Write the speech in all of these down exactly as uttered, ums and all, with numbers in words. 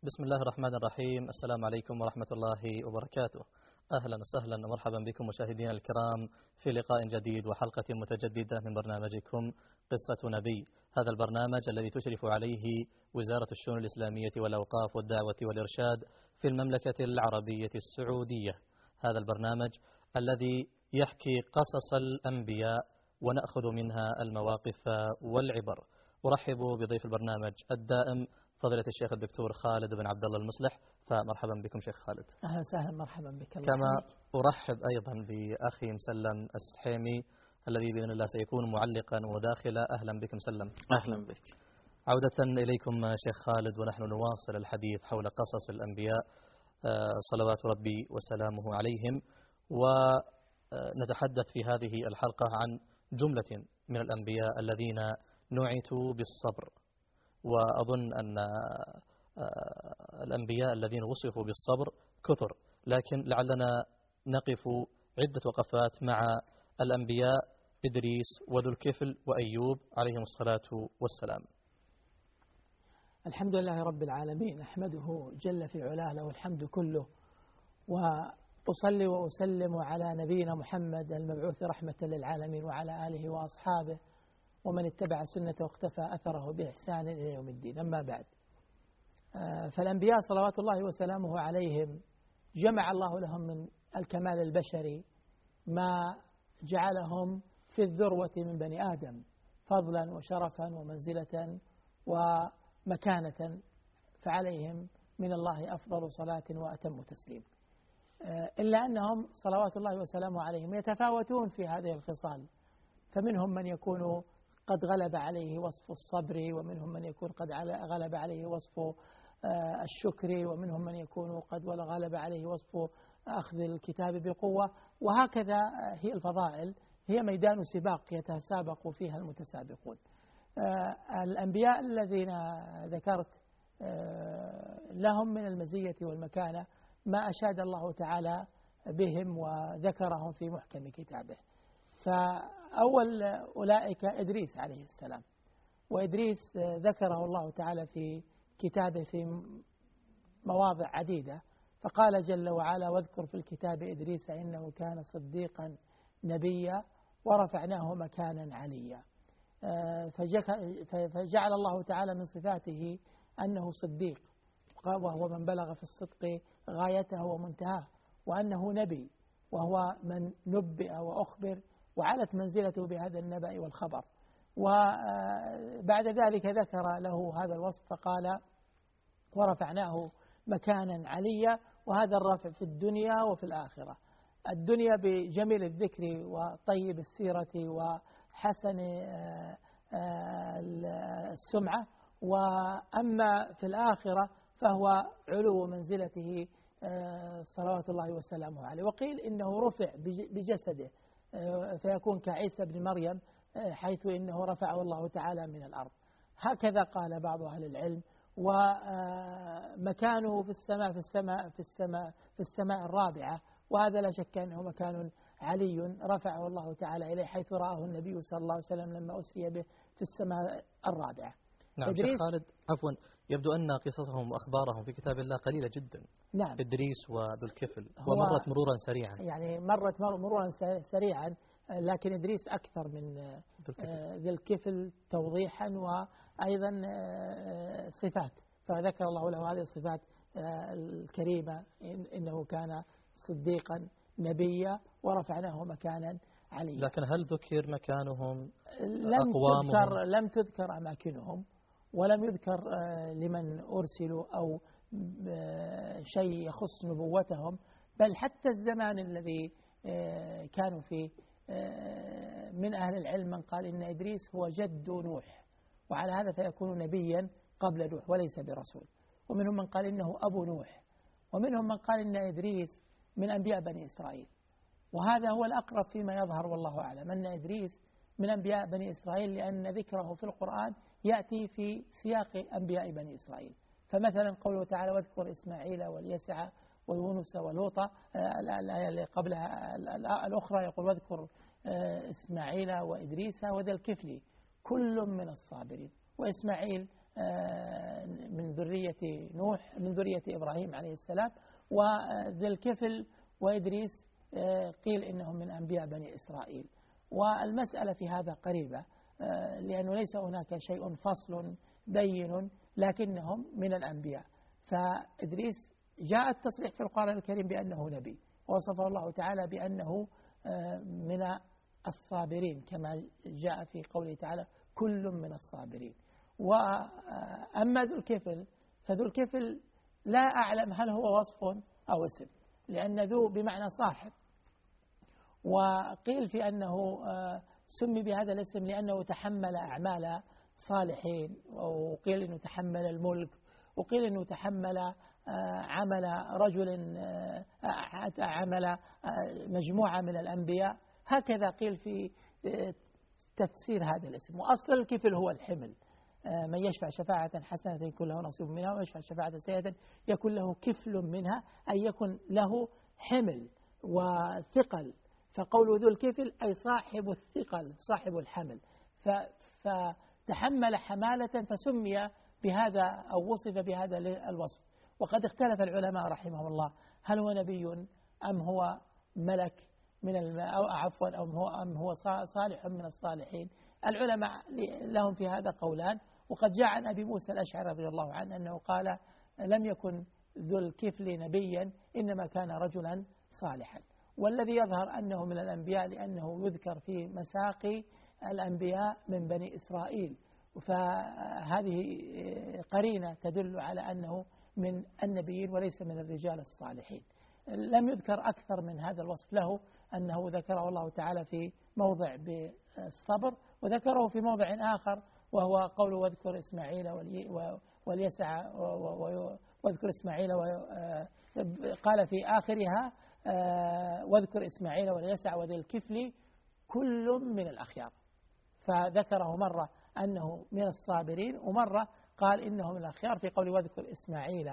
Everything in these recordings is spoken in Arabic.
بسم الله الرحمن الرحيم. السلام عليكم ورحمة الله وبركاته. أهلا وسهلا ومرحبا بكم مشاهدينا الكرام في لقاء جديد وحلقة متجددة من برنامجكم قصة نبي. هذا البرنامج الذي تشرف عليه وزارة الشؤون الإسلامية والأوقاف والدعوة والإرشاد في المملكة العربية السعودية. هذا البرنامج الذي يحكي قصص الأنبياء ونأخذ منها المواقف والعبر. أرحب بضيف البرنامج الدائم فضيلة الشيخ الدكتور خالد بن عبد الله المصلح، فمرحبا بكم شيخ خالد. أهلا وسهلا، مرحبا بك. كما أرحب أيضا بأخي مسلم السحيمي الذي بإذن الله سيكون معلقا وداخلا. أهلا بكم مسلم. أهلا بك. عودة إليكم شيخ خالد، ونحن نواصل الحديث حول قصص الأنبياء صلوات ربي وسلامه عليهم، ونتحدث في هذه الحلقة عن جملة من الأنبياء الذين نعتوا بالصبر. وأظن أن الأنبياء الذين وصفوا بالصبر كثر، لكن لعلنا نقف عدة وقفات مع الأنبياء إدريس وذو الكفل وأيوب عليهم الصلاة والسلام. الحمد لله رب العالمين، أحمده جل في علاه له الحمد كله، وأصلي وأسلم على نبينا محمد المبعوث رحمة للعالمين وعلى آله وأصحابه ومن اتبع سنة واقتفى أثره بإحسان إلى يوم الدين. أما بعد، فالأنبياء صلوات الله وسلامه عليهم جمع الله لهم من الكمال البشري ما جعلهم في الذروة من بني آدم فضلا وشرفا ومنزلة ومكانة، فعليهم من الله أفضل صلاة وأتم تسليم. إلا أنهم صلوات الله وسلامه عليهم يتفاوتون في هذه الخصال، فمنهم من يكون قد غلب عليه وصف الصبر، ومنهم من يكون قد غلب عليه وصف الشكر، ومنهم من يكون قد غلب عليه وصف أخذ الكتاب بقوة. وهكذا هي الفضائل، هي ميدان سباق يتسابق فيها المتسابقون. الأنبياء الذين ذكرت لهم من المزية والمكانة ما أشاد الله تعالى بهم وذكرهم في محكم كتابه. فأول أولئك إدريس عليه السلام، وإدريس ذكره الله تعالى في كتابه في مواضع عديدة، فقال جل وعلا: واذكر في الكتاب إدريس إنه كان صديقا نبيا ورفعناه مكانا عليا. فجعل الله تعالى من صفاته أنه صديق، وهو من بلغ في الصدق غايته ومنتهاه، وأنه نبي وهو من نبئ وأخبر وعلت منزلته بهذا النبأ والخبر. وبعد ذلك ذكر له هذا الوصف فقال: ورفعناه مكانا عليا. وهذا الرفع في الدنيا وفي الآخرة. الدنيا بجميل الذكر وطيب السيرة وحسن السمعة، وأما في الآخرة فهو علو منزلته صلوات الله وسلامه عليه. وقيل إنه رفع بجسده فيكون كعيسى بن مريم، حيث إنه رفعه الله تعالى من الأرض. هكذا قال بعض أهل العلم. ومكانه في السماء في السماء في السماء في السماء الرابعة، وهذا لا شك أنه مكان علي رفعه الله تعالى إليه، حيث رآه النبي صلى الله عليه وسلم لما أسري به في السماء الرابعة. نعم شيخ خالد، عفوا، يبدو أن قصصهم وأخبارهم في كتاب الله قليلة جدا. نعم. إدريس وذو الكفل، ومرت مرورا سريعا. يعني مرت مرورا سريعا، لكن إدريس أكثر من ذي الكفل توضيحا وأيضا صفات، فذكر الله له هذه الصفات الكريمة: إنه كان صديقا نبيا ورفعناه مكانا عليا. لكن هل ذكر مكانهم؟ لم تذكر لم تذكر أماكنهم، ولم يذكر لمن أرسلوا أو شيء يخص نبوتهم، بل حتى الزمان الذي كانوا فيه من أهل العلم من قال إن إدريس هو جد نوح، وعلى هذا فيكون نبيا قبل نوح وليس برسول. ومنهم من قال إنه أبو نوح، ومنهم من قال إن إدريس من أنبياء بني إسرائيل. وهذا هو الأقرب فيما يظهر والله أعلم، أن إدريس من أنبياء بني إسرائيل، لأن ذكره في القرآن يأتي في سياق أنبياء بني إسرائيل. فمثلا قوله تعالى: واذكر إسماعيل واليسع ويونس ولوطا. الآية اللي قبلها الأخرى يقول: واذكر إسماعيل وإدريس وذا الكفل كل من الصابرين. وإسماعيل من ذرية نوح من ذرية إبراهيم عليه السلام، وذي الكفل وإدريس قيل إنهم من أنبياء بني إسرائيل. والمسألة في هذا قريبة، لأنه ليس هناك شيء فصل بين، لكنهم من الأنبياء. فإدريس جاء التصريح في القرآن الكريم بأنه نبي، وصفه الله تعالى بأنه من الصابرين كما جاء في قوله تعالى كل من الصابرين. وأما ذو الكفل فذو الكفل لا أعلم هل هو وصف أو اسم، لأن ذو بمعنى صاحب، وقيل في أنه سمي بهذا الاسم لأنه تحمل أعمال صالحين، وقيل أنه تحمل الملك، وقيل أنه تحمل عمل رجل عمل مجموعة من الأنبياء، هكذا قيل في تفسير هذا الاسم. وأصل الكفل هو الحمل، من يشفع شفاعة حسنة يكون له نصيب منها، ويشفع شفاعة سيئة يكون له كفل منها، أي يكون له حمل وثقل. فقول ذو الكفل أي صاحب الثقل صاحب الحمل، فتحمل حمالة فسمي بهذا أو وصف بهذا الوصف. وقد اختلف العلماء رحمهم الله هل هو نبي أم هو ملك من الم... أو عفوا أم هو أم هو صالح من الصالحين. العلماء لهم في هذا قولان. وقد جاء عن أبي موسى الأشعري رضي الله عنه أنه قال لم يكن ذو الكفل نبيا، إنما كان رجلا صالحا. والذي يظهر أنه من الأنبياء لأنه يذكر في مساقي الأنبياء من بني إسرائيل، فهذه قرينة تدل على أنه من النبيين وليس من الرجال الصالحين. لم يذكر أكثر من هذا الوصف له، أنه ذكره الله تعالى في موضع بالصبر، وذكره في موضع آخر وهو قوله واذكر إسماعيل واليسع واذكر إسماعيل، قال في آخرها واذكر إسماعيل واليسع وذي الكفل كل من الأخيار، فذكره مرة أنه من الصابرين، ومرة قال إنه من الأخيار في قول واذكر إسماعيل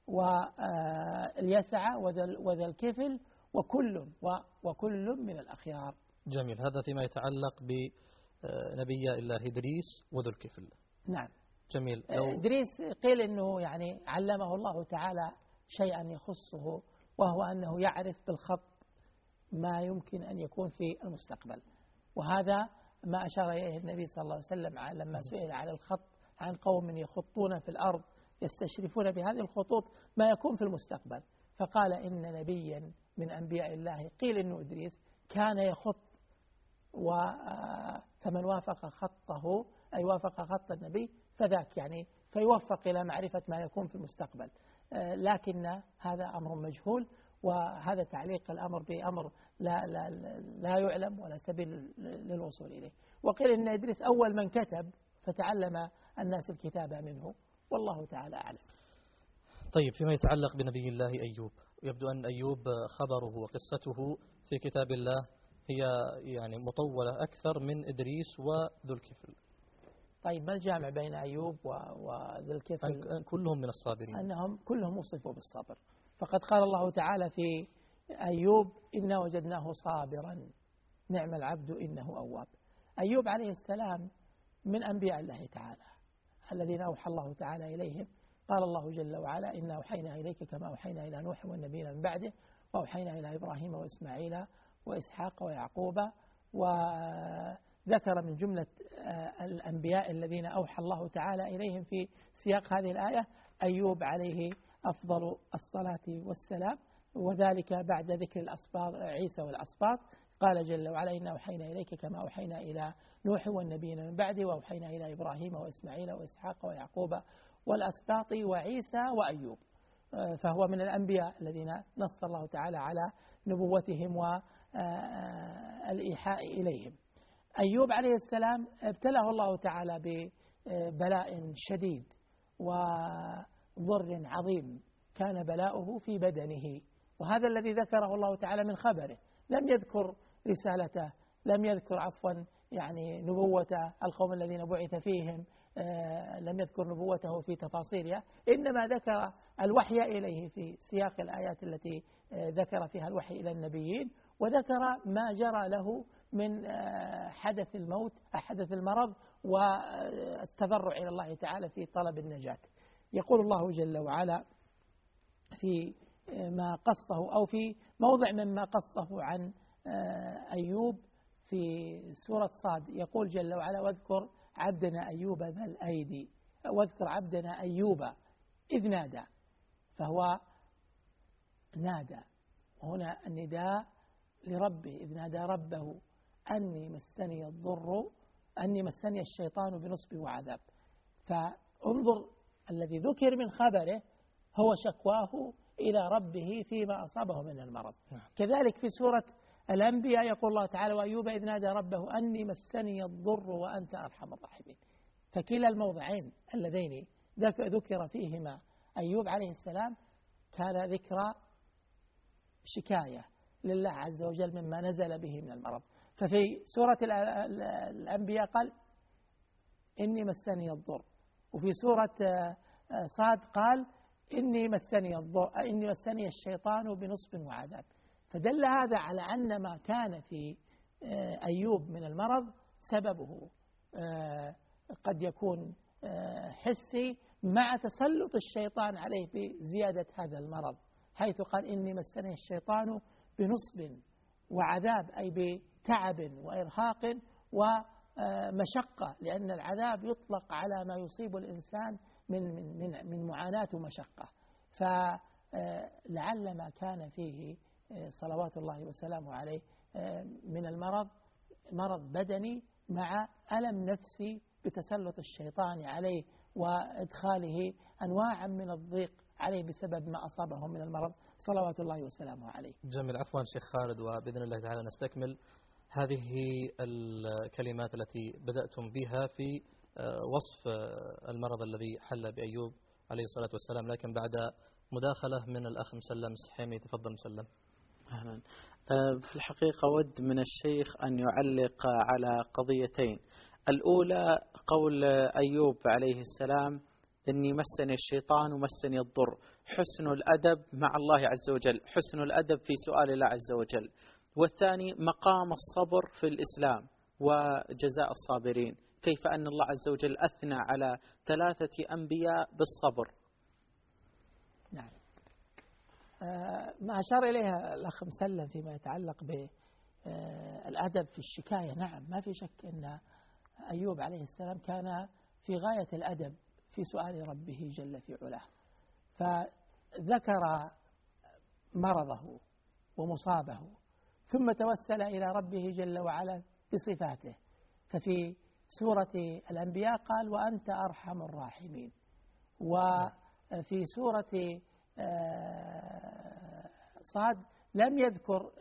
واليسع وذا الكفل وكل وكل من الأخيار. جميل. هذا فيما يتعلق بنبي الله إدريس وذو الكفل. نعم. جميل. إدريس قيل إنه يعني علمه الله تعالى شيئا يخصه، وهو أنه يعرف بالخط ما يمكن أن يكون في المستقبل، وهذا ما أشار إليه النبي صلى الله عليه وسلم لما سئل على الخط عن قوم يخطون في الأرض يستشرفون بهذه الخطوط ما يكون في المستقبل، فقال إن نبيا من أنبياء الله قيل إنه إدريس كان يخط، وفمن وافق خطه أي وافق خط النبي فذاك يعني فيوفق إلى معرفة ما يكون في المستقبل. لكن هذا أمر مجهول، وهذا تعليق الأمر بأمر لا, لا, لا يعلم ولا سبيل للوصول إليه. وقيل إن إدريس أول من كتب فتعلم الناس الكتابة منه، والله تعالى أعلم. طيب، فيما يتعلق بنبي الله أيوب، يبدو أن أيوب خبره وقصته في كتاب الله هي يعني مطولة أكثر من إدريس وذو الكفل. طيب، ما الجامع بين أيوب وذو الكفل؟ كلهم من الصابرين، أنهم كلهم وصفوا بالصبر. فقد قال الله تعالى في أيوب إنا وجدناه صابرا نعم العبد إنه أواب. أيوب عليه السلام من أنبياء الله تعالى الذين أوحى الله تعالى إليهم. قال الله جل وعلا إنا أوحينا إليك كما أوحينا إلى نوح والنبيين من بعده وأوحينا إلى إبراهيم وإسماعيل وإسحاق ويعقوب. وذكر من جملة الأنبياء الذين أوحى الله تعالى إليهم في سياق هذه الآية أيوب عليه أفضل الصلاة والسلام، وذلك بعد ذكر الأسباط عيسى والأسباط. قال جل وعلا إنا أوحينا إليك كما أوحينا إلى نوح والنبيين من بعده وأوحينا إلى إبراهيم وإسماعيل وإسحاق ويعقوب والأسباط وعيسى وأيوب. فهو من الأنبياء الذين نص الله تعالى على نبوتهم والإيحاء إليهم. أيوب عليه السلام ابتلاه الله تعالى ببلاء شديد وضر عظيم، كان بلاؤه في بدنه، وهذا الذي ذكره الله تعالى من خبره. لم يذكر رسالته، لم يذكر عفوا يعني نبوة القوم الذين بعث فيهم، لم يذكر نبوته في تفاصيلها، إنما ذكر الوحي إليه في سياق الآيات التي ذكر فيها الوحي إلى النبيين، وذكر ما جرى له من حدث الموت حدث المرض والتضرع إلى الله تعالى في طلب النجاة. يقول الله جل وعلا في ما قصه أو في موضع مما قصه عن أيوب في سورة صاد، يقول جل وعلا: واذكر عبدنا أيوب ذا الأيدي، واذكر عبدنا أيوب إذ نادى. فهو نادى، هنا النداء لربه، إذ نادى ربه أني مسني الضر أني مسني الشيطان بنصب وعذاب. فانظر الذي ذكر من خبره هو شكواه إلى ربه فيما أصابه من المرض. كذلك في سورة الأنبياء يقول الله تعالى: وأيوب إذ نادى ربه أني مسني الضر وأنت أرحم الراحمين. فكلا الموضعين اللذين ذكر فيهما أيوب عليه السلام كان ذكرى شكاية لله عز وجل مما نزل به من المرض. ففي سورة الأنبياء قال: إني مسني الضر، وفي سورة صاد قال: إني مسني الضر إني مسني الشيطان بنصب وعذاب. فدل هذا على أن ما كان في أيوب من المرض سببه قد يكون حسي مع تسلط الشيطان عليه بزيادة هذا المرض، حيث قال: إني مسني الشيطان بنصب وعذاب، أي بتعب وإرهاق ومشقة، لأن العذاب يطلق على ما يصيب الإنسان من من من من معاناة ومشقة. فلعل ما كان فيه صلوات الله وسلامه عليه من المرض مرض بدني مع ألم نفسي بتسلط الشيطان عليه وإدخاله أنواعا من الضيق عليه بسبب ما أصابه من المرض صلوات الله وسلامه عليه. جميل. عفوا شيخ خالد، وبإذن الله تعالى نستكمل هذه الكلمات التي بدأتم بها في وصف المرض الذي حل بأيوب عليه الصلاة والسلام، لكن بعد مداخلة من الأخ مسلم السحيمي. تفضل مسلم. أهلا. في الحقيقة ود من الشيخ أن يعلق على قضيتين. الأولى قول أيوب عليه السلام: إني مسني الشيطان ومسني الضر، حسن الأدب مع الله عز وجل، حسن الأدب في سؤال الله عز وجل. والثاني مقام الصبر في الإسلام وجزاء الصابرين، كيف أن الله عز وجل أثنى على ثلاثة أنبياء بالصبر. نعم. آه ما أشار إليها الأخ مسلم فيما يتعلق بالأدب في الشكاية، نعم ما في شك أن أيوب عليه السلام كان في غاية الأدب في سؤال ربه جل في علاه، فذكر مرضه ومصابه ثم توسل إلى ربه جل وعلا بصفاته. ففي سورة الأنبياء قال: وأنت أرحم الراحمين. وفي سورة صاد لم يذكر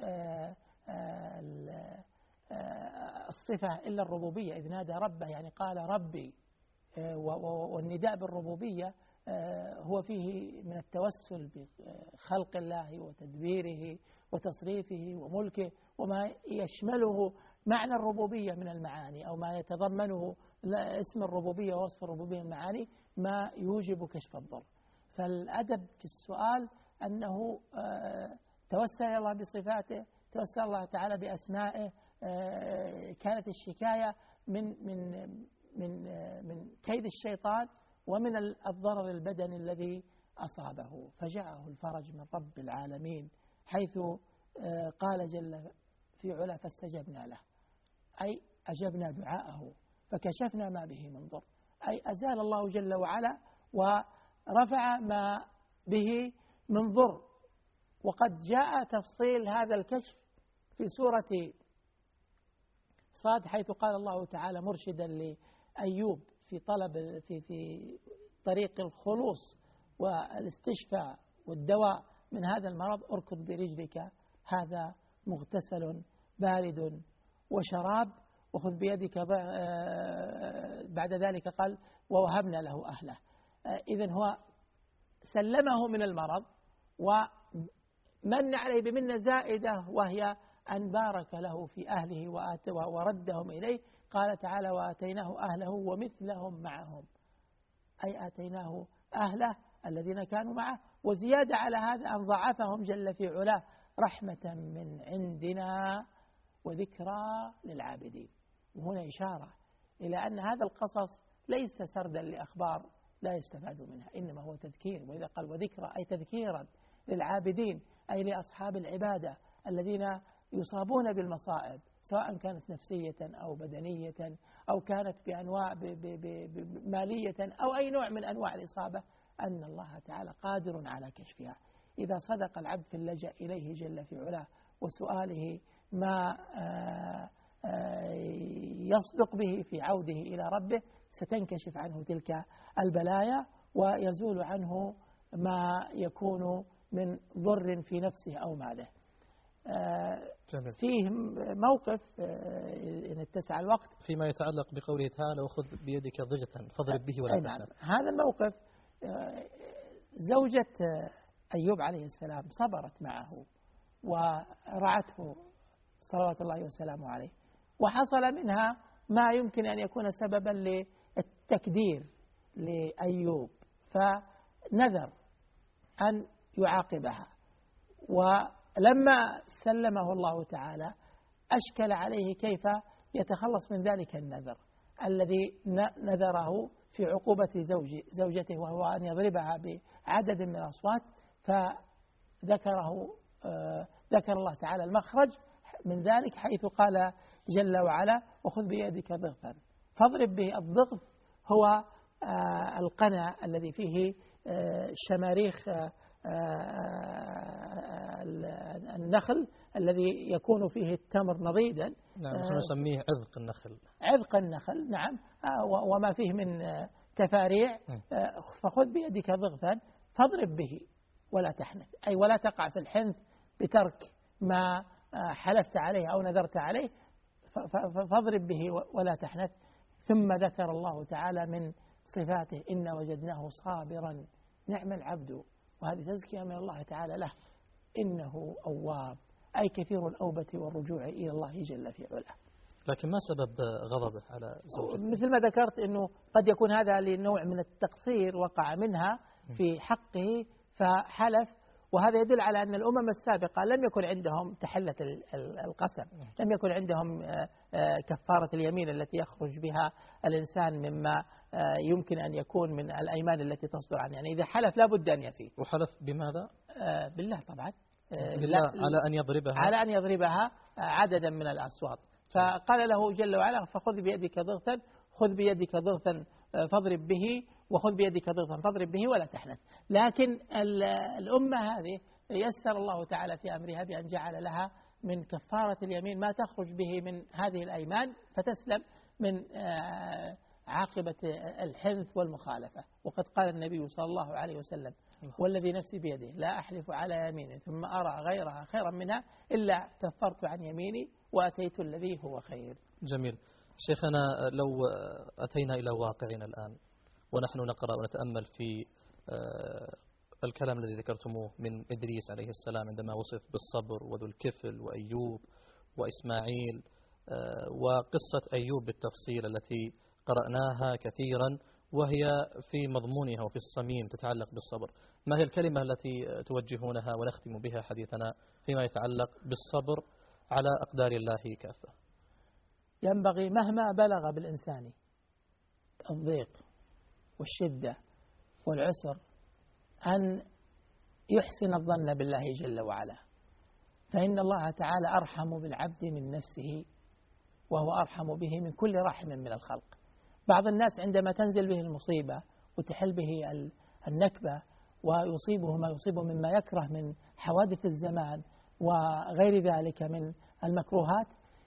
الصفة إلا الربوبية، إذ نادى ربه يعني قال ربي، والنداء بالربوبية هو فيه من التوسل بخلق الله وتدبيره وتصريفه وملكه وما يشمله معنى الربوبية من المعاني، أو ما يتضمنه اسم الربوبية ووصف الربوبية من معاني ما يوجب كشف الضر. فالأدب في السؤال أنه توسل إلى الله بصفاته، توسل الله تعالى بأسمائه. كانت الشكاية من من من من كيد الشيطان ومن الضرر البدني الذي أصابه، فجاءه الفرج من رب العالمين، حيث قال جل في علا: فاستجبنا له، أي أجبنا دعاءه فكشفنا ما به من ضر، أي أزال الله جل وعلا ورفع ما به من ضر. وقد جاء تفصيل هذا الكشف في سورة صاد، حيث قال الله تعالى مرشدا لأيوب في طلب في في طريق الخلوص والاستشفاء والدواء من هذا المرض: اركض برجلك هذا مغتسل بارد وشراب، وخذ بيدك. بعد ذلك قال: ووهبنا له أهله. إذن هو سلمه من المرض ومن عليه بمنة زائدة، وهي أن بارك له في أهله وردهم إليه. قال تعالى: وآتيناه أهله ومثلهم معهم، أي آتيناه أهله الذين كانوا معه، وزيادة على هذا أن ضعفهم جل في علاه رحمة من عندنا وذكرى للعابدين. وهنا إشارة إلى أن هذا القصص ليس سردا لأخبار لا يستفاد منها، إنما هو تذكير. وإذا قال وذكرى أي تذكيرا للعابدين، أي لأصحاب العبادة الذين يصابون بالمصائب، سواء كانت نفسية أو بدنية أو كانت بأنواع مالية أو أي نوع من أنواع الإصابة، أن الله تعالى قادر على كشفها إذا صدق العبد في اللجأ إليه جل في علاه وسؤاله ما يصدق به في عوده إلى ربه، ستنكشف عنه تلك البلايا ويزول عنه ما يكون من ضر في نفسه أو ماله. جميل. فيه موقف إن اتسع الوقت فيما يتعلق بقوله تعالى وخذ بيدك ضغثا فاضرب به ولا تحنث. هذا الموقف زوجة أيوب عليه السلام صبرت معه ورعته صلوات الله وسلامه عليه، وحصل منها ما يمكن أن يكون سببا للتكدير لأيوب، فنذر أن يعاقبها، ولما سلمه الله تعالى أشكل عليه كيف يتخلص من ذلك النذر الذي نذره في عقوبة زوج زوجته، وهو أن يضربها بعدد من الأصوات. فذكره ذكر الله تعالى المخرج من ذلك حيث قال جل وعلا وخذ بيدك ضغثا فاضرب به. الضغث هو القنا الذي فيه شماريخ النخل الذي يكون فيه التمر نضيدا. نعم، نحن نسميه عذق النخل. عذق النخل، نعم، وما فيه من تفاريع. فخذ بيدك ضغثا فاضرب به ولا تحنث، أي ولا تقع في الحنث بترك ما حلفت عليه أو نذرت عليه، فاضرب به ولا تحنث. ثم ذكر الله تعالى من صفاته إن وجدناه صابرا نعم العبد، وهذه تزكية من الله تعالى له، إنه أواب، أي كثير الأوبة والرجوع إلى الله جل في علاه. لكن ما سبب غضبه على زوجته؟ مثل ما ذكرت أنه قد يكون هذا لنوع من التقصير وقع منها في حقه فحلف، وهذا يدل على أن الأمم السابقة لم يكن عندهم تحلة القسم، لم يكن عندهم كفارة اليمين التي يخرج بها الإنسان مما يمكن أن يكون من الأيمان التي تصدر عنه. يعني إذا حلف لا بد أن يفي. وحلف بماذا؟ بالله طبعا، بالله على أن يضربها على أن يضربها عددا من الأصوات. فقال له جل وعلا فخذ بيدك ضغثا، خذ بيدك ضغثا فاضرب به، وخذ بيدك ضغثا فاضرب به ولا تحنث. لكن الأمة هذه يسر الله تعالى في أمرها بأن جعل لها من كفارة اليمين ما تخرج به من هذه الأيمان فتسلم من عاقبة الحنث والمخالفة. وقد قال النبي صلى الله عليه وسلم والذي نفسي بيده لا أحلف على يمين ثم أرى غيرها خيرا منها إلا كفرت عن يميني وأتيت الذي هو خير. جميل. شيخنا، لو أتينا إلى واقعنا الآن ونحن نقرأ ونتأمل في الكلام الذي ذكرتموه من إدريس عليه السلام عندما وصف بالصبر وذو الكفل وأيوب وإسماعيل، وقصة أيوب بالتفصيل التي قرأناها كثيرا وهي في مضمونها وفي الصميم تتعلق بالصبر، ما هي الكلمة التي توجهونها ونختم بها حديثنا فيما يتعلق بالصبر على أقدار الله كافة؟ ينبغي مهما بلغ بالإنسان الضيق والشدة والعسر أن يحسن الظن بالله جل وعلا، فإن الله تعالى أرحم بالعبد من نفسه، وهو أرحم به من كل رحم من الخلق. بعض الناس عندما تنزل به المصيبة وتحل به النكبة ويصيبه ما يصيبه مما يكره من حوادث الزمان وغير ذلك من المكروهات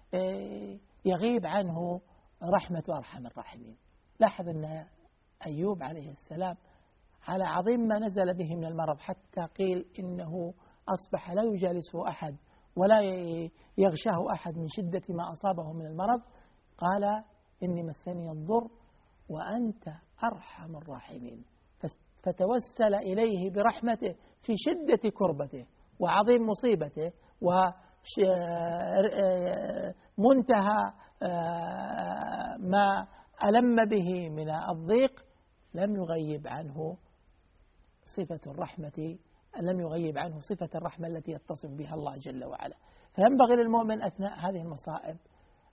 يغيب عنه رحمة أرحم الراحمين. لاحظ أن أيوب عليه السلام على عظيم ما نزل به من المرض، حتى قيل إنه أصبح لا يجالسه أحد ولا يغشاه أحد من شدة ما أصابه من المرض. قال إني مسني الضر وأنت أرحم الراحمين، فتوسل إليه برحمته في شدة كربته وعظيم مصيبته ومنتهى ما ألم به من الضيق. لم يغيب عنه صفة الرحمة، لم يغيب عنه صفة الرحمة التي يتصف بها الله جل وعلا. فينبغي للمؤمن أثناء هذه المصائب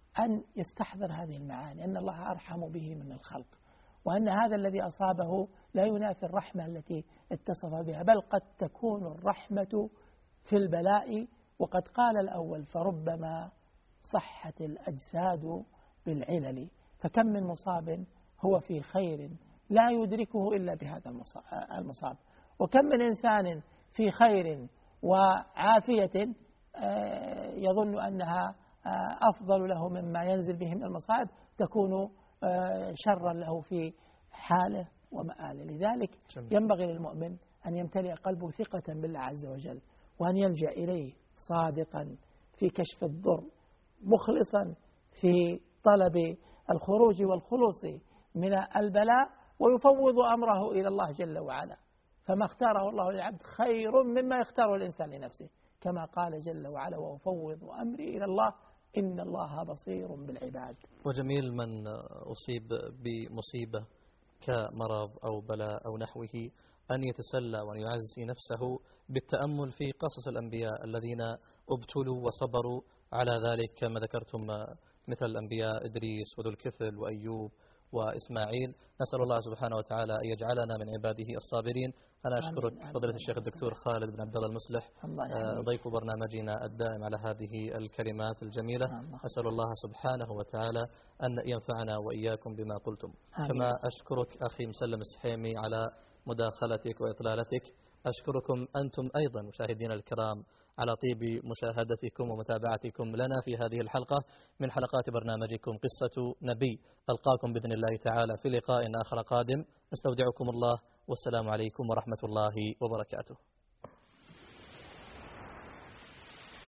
أن يستحضر هذه المعاني، أن الله أرحم به من الخلق، وأن هذا الذي أصابه لا ينافي الرحمة التي اتصف بها، بل قد تكون الرحمة في البلاء. وقد قال الأول: فربما صحت الأجساد بالعلل. فكم من مصاب هو في خير لا يدركه إلا بهذا المصاب، وكم من إنسان في خير وعافية يظن أنها أفضل له مما ينزل به من المصائب، تكون شرا له في حاله ومآله. لذلك ينبغي للمؤمن أن يمتلئ قلبه ثقة بالله عز وجل، وأن يلجأ إليه صادقا في كشف الضر، مخلصا في طلب الخروج والخلوص من البلاء، ويفوض أمره إلى الله جل وعلا. فما اختاره الله للعبد خير مما يختاره الإنسان لنفسه، كما قال جل وعلا: وأفوض أمري إلى الله إن الله بصير بالعباد. وجميل من أصيب بمصيبة كمرض أو بلاء أو نحوه أن يتسلى وأن يعزي نفسه بالتأمل في قصص الأنبياء الذين ابتلوا وصبروا على ذلك، كما ذكرتم مثل الأنبياء إدريس وذو الكفل وأيوب وإسماعيل. نسأل الله سبحانه وتعالى أن يجعلنا من عباده الصابرين. أنا أشكرك فضيلة الشيخ الدكتور خالد بن عبد الله المصلح، ضيف برنامجنا الدائم، على هذه الكلمات الجميلة. أسأل الله سبحانه وتعالى أن ينفعنا وإياكم بما قلتم. كما أشكرك أخي مسلم السحيمي على مداخلتك وإطلالتك. أشكركم أنتم أيضا مشاهدينا الكرام على طيب مشاهدتكم ومتابعتكم لنا في هذه الحلقة من حلقات برنامجكم قصة نبي. ألقاكم بإذن الله تعالى في لقاء آخر قادم. نستودعكم الله، والسلام عليكم ورحمة الله وبركاته.